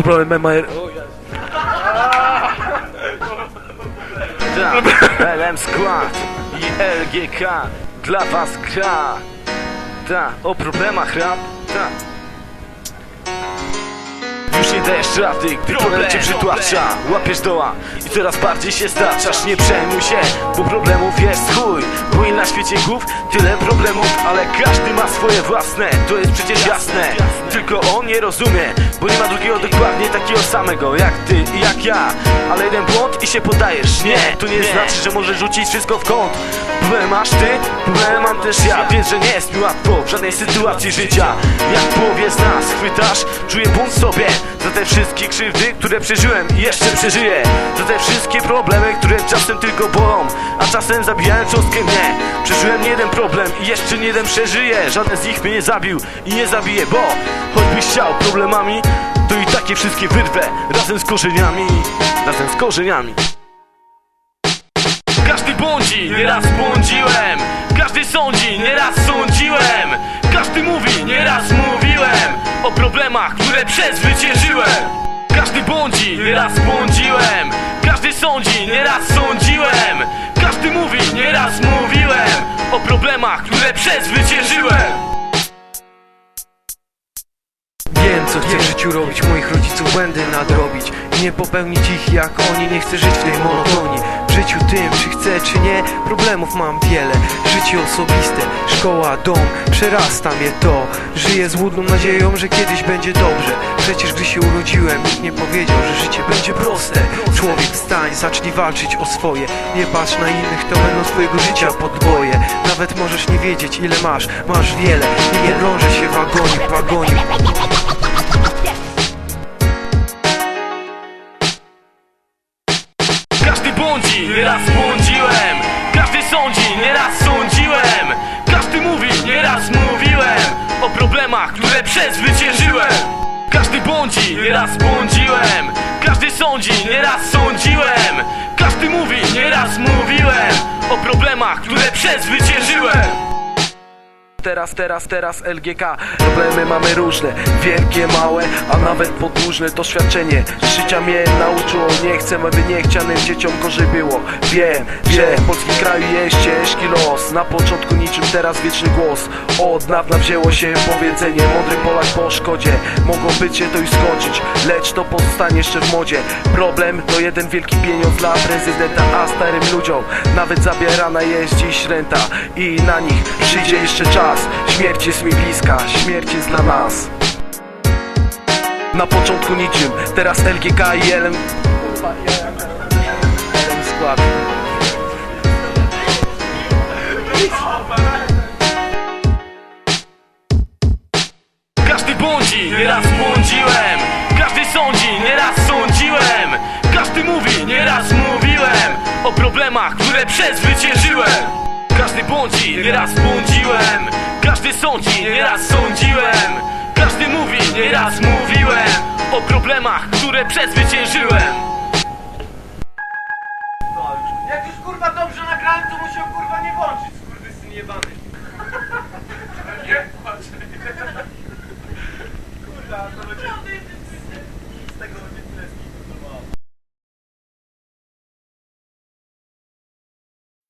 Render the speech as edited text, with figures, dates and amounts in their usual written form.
Problem MR... LM Skład i LGK dla was gra. O problemach rap. Już nie dajesz rady, gdy problem cię przytłacza. Łapiesz doła i coraz bardziej się staczasz. Nie przejmuj się, bo problemów jest chuj. Bo i na świecie głów tyle problemów, ale każdy ma swoje własne, to jest przecież jasne. Tylko on nie rozumie, bo nie ma drugiego dokładnie takiego samego jak ty i jak ja. Ale jeden błąd i się podajesz. Nie, to nie znaczy, że możesz rzucić wszystko w kąt. Problem masz ty, problem mam też ja. Wiesz, że nie jest mi łatwo w żadnej sytuacji życia. Jak w połowie z nas chwytasz, czuję bunt sobie za te wszystkie krzywdy, które przeżyłem i jeszcze przeżyję. Za te wszystkie problemy, które czasem tylko bolą, a czasem zabijają cząstkę mnie. Przeżyłem nie jeden problem i jeszcze nie jeden przeżyję. Żaden z nich mnie nie zabił i nie zabije, bo choćbyś chciał problemami, to i takie wszystkie wyrwę razem z korzeniami. Razem z korzeniami. Każdy błądzi, nieraz błądziłem. Każdy sądzi, nieraz sądziłem. Każdy mówi, nieraz mówiłem o problemach, które przezwyciężyłem. Każdy błądzi, nieraz błądziłem. Każdy sądzi, nieraz sądziłem. Każdy mówi, nieraz mówiłem o problemach, które przezwyciężyłem. Wiem, co chcę w życiu robić, moich rodziców będę nadrobić i nie popełnić ich jak oni, nie chcę żyć w tej monotonii. W życiu tym, czy chcę, czy nie, problemów mam wiele. Życie osobiste, szkoła, dom, przerasta mnie to. Żyję z łudną nadzieją, że kiedyś będzie dobrze. Przecież gdy się urodziłem, nikt nie powiedział, że życie będzie proste. Człowiek, wstań, zacznij walczyć o swoje. Nie patrz na innych, to będą swojego życia podboje. Nawet możesz nie wiedzieć, ile masz, masz wiele. Nie drążę się w agoniu. Każdy błądzi, nieraz błądziłem. Każdy sądzi, nieraz sądziłem. Każdy mówi, nieraz mówiłem o problemach, które przezwyciężyłem. Każdy błądzi, nieraz błądziłem. Każdy sądzi, nieraz sądziłem. Każdy mówi, nieraz mówiłem o problemach, które przezwyciężyłem. Teraz LGK. Problemy mamy różne, wielkie, małe, a nawet podłużne. Doświadczenie z życia mnie nauczyło. Nie chcę, aby niechcianym dzieciom gorzej było. Wiem, że w polskim kraju jest ciężki los. Na początku niczym teraz wieczny głos. Od dawna wzięło się powiedzenie: mądry Polak po szkodzie. Mogło być się to już skończyć, lecz to pozostanie jeszcze w modzie. Problem to jeden wielki pieniądz dla prezydenta, a starym ludziom nawet zabierana jest dziś renta. I na nich przyjdzie jeszcze czas. Śmierć jest mi bliska, śmierć jest dla nas. Na początku niczym, teraz LGK i LM Skład. Każdy błądzi, nieraz błądziłem. Każdy sądzi, nieraz sądziłem. Każdy mówi, nieraz mówiłem o problemach, które przezwyciężyłem. Każdy błądzi, nieraz błądziłem. Każdy sądzi, nieraz sądziłem. Każdy mówi, nieraz mówiłem o problemach, które przezwyciężyłem. Jak już kurwa dobrze nagrałem, to musiał kurwa nie włączyć, skurwysyn jebany. Nie płacz. Kurwa,